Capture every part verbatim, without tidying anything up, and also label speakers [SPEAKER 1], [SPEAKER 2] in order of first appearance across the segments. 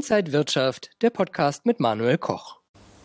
[SPEAKER 1] Inside Wirtschaft, der Podcast mit Manuel Koch.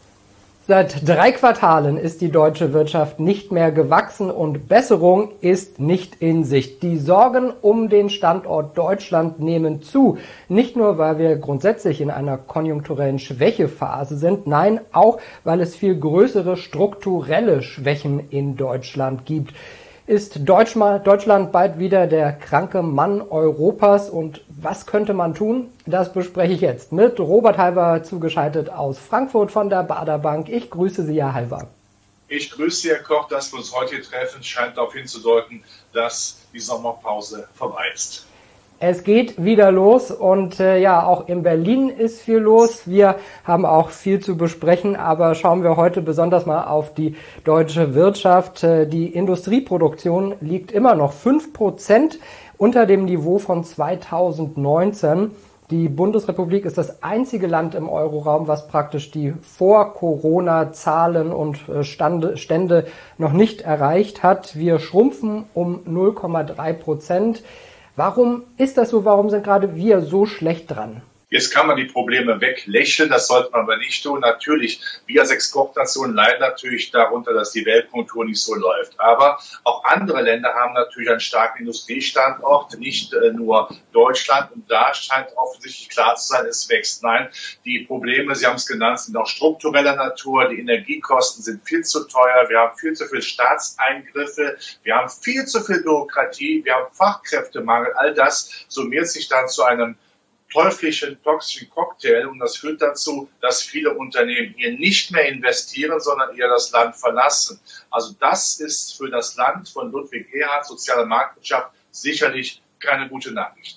[SPEAKER 2] Seit drei Quartalen ist die deutsche Wirtschaft nicht mehr gewachsen und Besserung ist nicht in Sicht. Die Sorgen um den Standort Deutschland nehmen zu. Nicht nur, weil wir grundsätzlich in einer konjunkturellen Schwächephase sind, nein, auch weil es viel größere strukturelle Schwächen in Deutschland gibt. Ist Deutschland bald wieder der kranke Mann Europas und was könnte man tun? Das bespreche ich jetzt mit Robert Halver, zugeschaltet aus Frankfurt von der Baader Bank. Ich grüße Sie, Herr Halver.
[SPEAKER 3] Ich grüße Sie, Herr Koch. Dass wir uns heute hier treffen, scheint darauf hinzudeuten, dass die Sommerpause vorbei ist.
[SPEAKER 2] Es geht wieder los und äh, ja, auch in Berlin ist viel los. Wir haben auch viel zu besprechen, aber schauen wir heute besonders mal auf die deutsche Wirtschaft. Äh, die Industrieproduktion liegt immer noch fünf Prozent unter dem Niveau von zweitausendneunzehn. Die Bundesrepublik ist das einzige Land im Euroraum, was praktisch die Vor-Corona-Zahlen und äh, Stande, Stände noch nicht erreicht hat. Wir schrumpfen um null Komma drei Prozent. Warum ist das so? Warum sind gerade wir so schlecht dran?
[SPEAKER 3] Jetzt kann man die Probleme weglächeln, das sollte man aber nicht tun. Natürlich, wir als Exportnation leiden natürlich darunter, dass die Weltkonjunktur nicht so läuft. Aber auch andere Länder haben natürlich einen starken Industriestandort, nicht äh, nur Deutschland. Und da scheint offensichtlich klar zu sein, es wächst. Nein, die Probleme, Sie haben es genannt, sind auch struktureller Natur. Die Energiekosten sind viel zu teuer. Wir haben viel zu viel Staatseingriffe. Wir haben viel zu viel Bürokratie. Wir haben Fachkräftemangel. All das summiert sich dann zu einem teuflischen, toxischen Cocktail und das führt dazu, dass viele Unternehmen hier nicht mehr investieren, sondern eher das Land verlassen. Also das ist für das Land von Ludwig Erhard, soziale Marktwirtschaft, sicherlich keine gute Nachricht.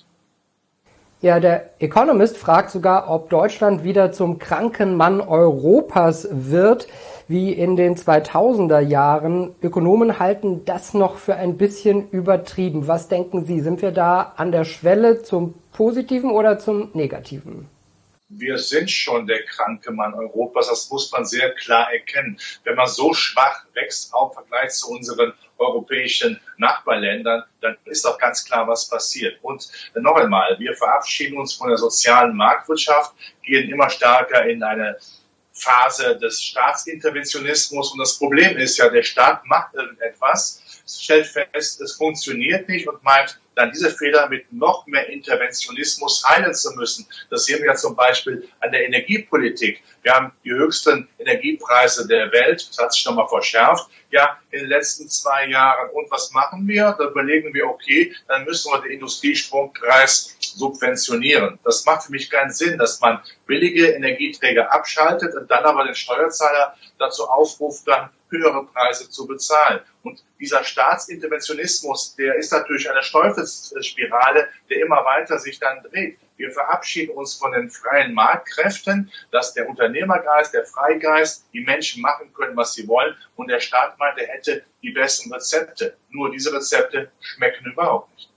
[SPEAKER 2] Ja, der Economist fragt sogar, ob Deutschland wieder zum kranken Mann Europas wird, wie in den zweitausender Jahren. Ökonomen halten das noch für ein bisschen übertrieben. Was denken Sie? Sind wir da an der Schwelle zum Positiven oder zum Negativen?
[SPEAKER 3] Wir sind schon der kranke Mann Europas, das muss man sehr klar erkennen. Wenn man so schwach wächst, auch im Vergleich zu unseren europäischen Nachbarländern, dann ist doch ganz klar, was passiert. Und noch einmal, wir verabschieden uns von der sozialen Marktwirtschaft, gehen immer stärker in eine Phase des Staatsinterventionismus. Und das Problem ist ja, der Staat macht irgendetwas, stellt fest, es funktioniert nicht und meint, dann diese Fehler mit noch mehr Interventionismus heilen zu müssen. Das sehen wir ja zum Beispiel an der Energiepolitik. Wir haben die höchsten Energiepreise der Welt, das hat sich nochmal verschärft, ja, in den letzten zwei Jahren. Und was machen wir? Da überlegen wir, okay, dann müssen wir den Industriestrompreis subventionieren. Das macht für mich keinen Sinn, dass man billige Energieträger abschaltet und dann aber den Steuerzahler dazu aufruft, dann höhere Preise zu bezahlen. Und dieser Staatsinterventionismus, der ist natürlich eine Teufelsspirale, der immer weiter sich dann dreht. Wir verabschieden uns von den freien Marktkräften, dass der Unternehmergeist, der Freigeist, die Menschen machen können, was sie wollen. Und der Staat meint, er hätte die besten Rezepte. Nur diese Rezepte schmecken überhaupt nicht.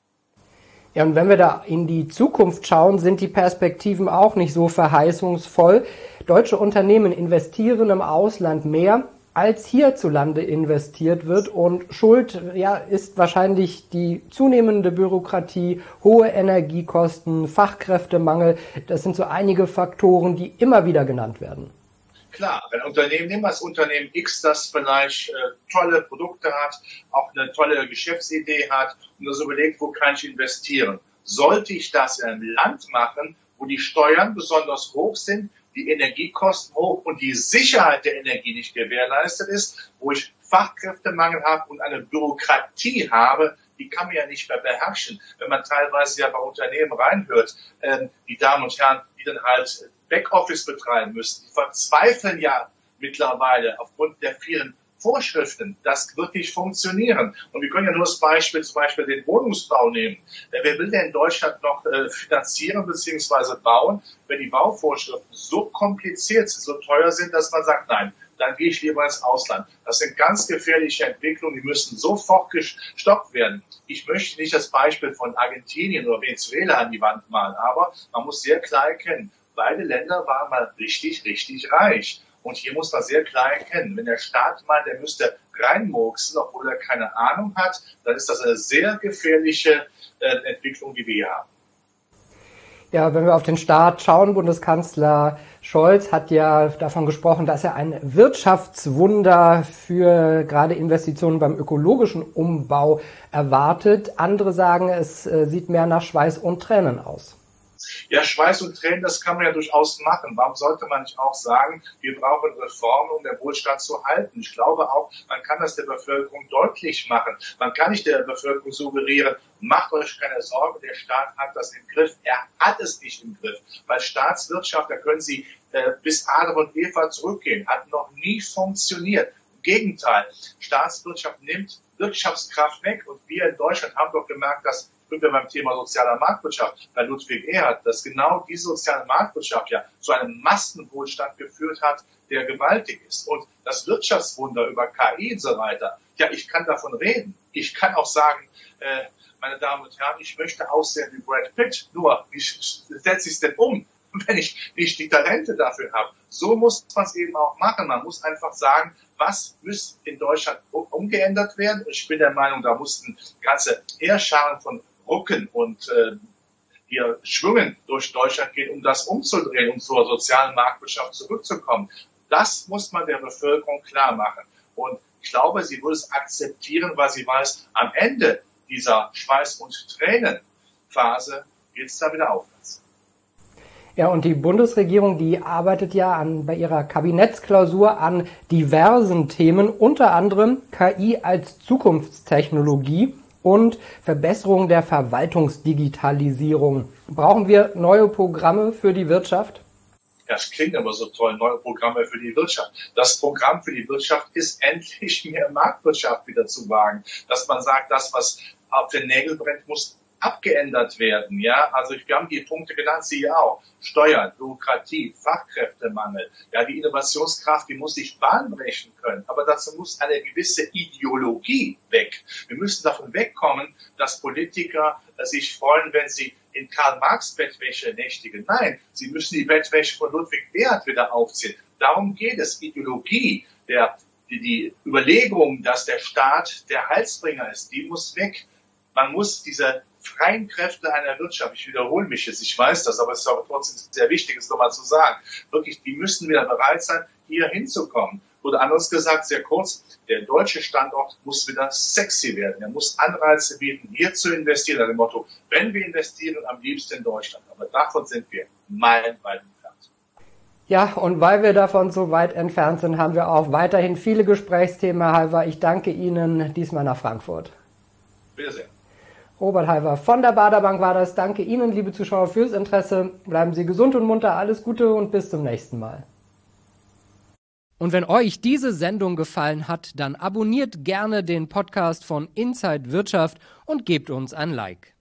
[SPEAKER 2] Ja, und wenn wir da in die Zukunft schauen, sind die Perspektiven auch nicht so verheißungsvoll. Deutsche Unternehmen investieren im Ausland mehr, als hierzulande investiert wird. Und Schuld, ja, ist wahrscheinlich die zunehmende Bürokratie, hohe Energiekosten, Fachkräftemangel. Das sind so einige Faktoren, die immer wieder genannt werden.
[SPEAKER 3] Klar, wenn Unternehmen, nehmen wir das Unternehmen X, das vielleicht äh, tolle Produkte hat, auch eine tolle Geschäftsidee hat und das überlegt, wo kann ich investieren? Sollte ich das in einem Land machen, wo die Steuern besonders hoch sind, die Energiekosten hoch und die Sicherheit der Energie nicht gewährleistet ist, wo ich Fachkräftemangel habe und eine Bürokratie habe, die kann man ja nicht mehr beherrschen. Wenn man teilweise ja bei Unternehmen reinhört, äh, die Damen und Herren, die dann halt Backoffice betreiben müssen, die verzweifeln ja mittlerweile aufgrund der vielen Vorschriften. Das wird nicht funktionieren. Und wir können ja nur das Beispiel, zum Beispiel den Wohnungsbau nehmen. Wer will denn in Deutschland noch äh, finanzieren bzw. bauen, wenn die Bauvorschriften so kompliziert sind, so teuer sind, dass man sagt, nein, dann gehe ich lieber ins Ausland. Das sind ganz gefährliche Entwicklungen, die müssen sofort gestoppt werden. Ich möchte nicht das Beispiel von Argentinien oder Venezuela an die Wand malen, aber man muss sehr klar erkennen, beide Länder waren mal richtig, richtig reich. Und hier muss man sehr klar erkennen, wenn der Staat meint, er müsste reinmurksen, obwohl er keine Ahnung hat, dann ist das eine sehr gefährliche äh, Entwicklung, die wir hier haben.
[SPEAKER 2] Ja, wenn wir auf den Staat schauen, Bundeskanzler Scholz hat ja davon gesprochen, dass er ein Wirtschaftswunder für gerade Investitionen beim ökologischen Umbau erwartet. Andere sagen, es sieht mehr nach Schweiß und Tränen aus.
[SPEAKER 3] Ja, Schweiß und Tränen, das kann man ja durchaus machen. Warum sollte man nicht auch sagen, wir brauchen Reformen, um den Wohlstand zu halten? Ich glaube auch, man kann das der Bevölkerung deutlich machen. Man kann nicht der Bevölkerung suggerieren, macht euch keine Sorge, der Staat hat das im Griff. Er hat es nicht im Griff. Weil Staatswirtschaft, da können Sie äh, bis Adam und Eva zurückgehen, hat noch nie funktioniert. Im Gegenteil, Staatswirtschaft nimmt Wirtschaftskraft weg. Und wir in Deutschland haben doch gemerkt, dass sind wir beim Thema sozialer Marktwirtschaft bei Ludwig Erhard, dass genau diese soziale Marktwirtschaft ja zu einem Massenwohlstand geführt hat, der gewaltig ist. Und das Wirtschaftswunder über K I und so weiter, ja, ich kann davon reden. Ich kann auch sagen, äh, meine Damen und Herren, ich möchte aussehen wie Brad Pitt. Nur, wie setze ich es denn um, wenn ich nicht die Talente dafür habe? So muss man es eben auch machen. Man muss einfach sagen, was muss in Deutschland umgeändert werden? Ich bin der Meinung, da mussten ganze Heerscharen von Rucken und äh, hier Schwüngen durch Deutschland gehen, um das umzudrehen, um zur sozialen Marktwirtschaft zurückzukommen. Das muss man der Bevölkerung klar machen. Und ich glaube, sie würde es akzeptieren, weil sie weiß, am Ende dieser Schweiß- und Tränenphase geht es dann wieder aufwärts.
[SPEAKER 2] Ja, und die Bundesregierung, die arbeitet ja an, bei ihrer Kabinettsklausur an diversen Themen, unter anderem K I als Zukunftstechnologie und Verbesserung der Verwaltungsdigitalisierung. Brauchen wir neue Programme für die Wirtschaft?
[SPEAKER 3] Das klingt aber so toll, neue Programme für die Wirtschaft. Das Programm für die Wirtschaft ist endlich mehr Marktwirtschaft wieder zu wagen. Dass man sagt, das, was auf den Nägeln brennt, muss abgeändert werden. Ja, also wir haben die Punkte genannt, Sie ja auch. Steuern, Bürokratie, Fachkräftemangel. Ja, die Innovationskraft, die muss sich Bahn brechen können. Aber dazu muss eine gewisse Ideologie weg. Wir müssen davon wegkommen, dass Politiker sich freuen, wenn sie in Karl-Marx-Bettwäsche nächtigen. Nein, sie müssen die Bettwäsche von Ludwig Erhard wieder aufziehen. Darum geht es. Ideologie, der, die, die Überlegung, dass der Staat der Heilsbringer ist, die muss weg. Man muss diese freien Kräfte einer Wirtschaft, ich wiederhole mich jetzt, ich weiß das, aber es ist aber trotzdem sehr wichtig, es nochmal zu sagen, wirklich, die müssen wieder bereit sein, hier hinzukommen. Oder anders gesagt, sehr kurz, der deutsche Standort muss wieder sexy werden. Er muss Anreize bieten, hier zu investieren, nach dem Motto, wenn wir investieren, am liebsten in Deutschland. Aber davon sind wir meilenweit entfernt.
[SPEAKER 2] Ja, und weil wir davon so weit entfernt sind, haben wir auch weiterhin viele Gesprächsthemen, Herr Halver. Ich danke Ihnen diesmal nach Frankfurt.
[SPEAKER 3] Bitte sehr.
[SPEAKER 2] Robert Halver von der Baderbank war das. Danke Ihnen, liebe Zuschauer, fürs Interesse. Bleiben Sie gesund und munter. Alles Gute und bis zum nächsten Mal.
[SPEAKER 1] Und wenn euch diese Sendung gefallen hat, dann abonniert gerne den Podcast von Inside Wirtschaft und gebt uns ein Like.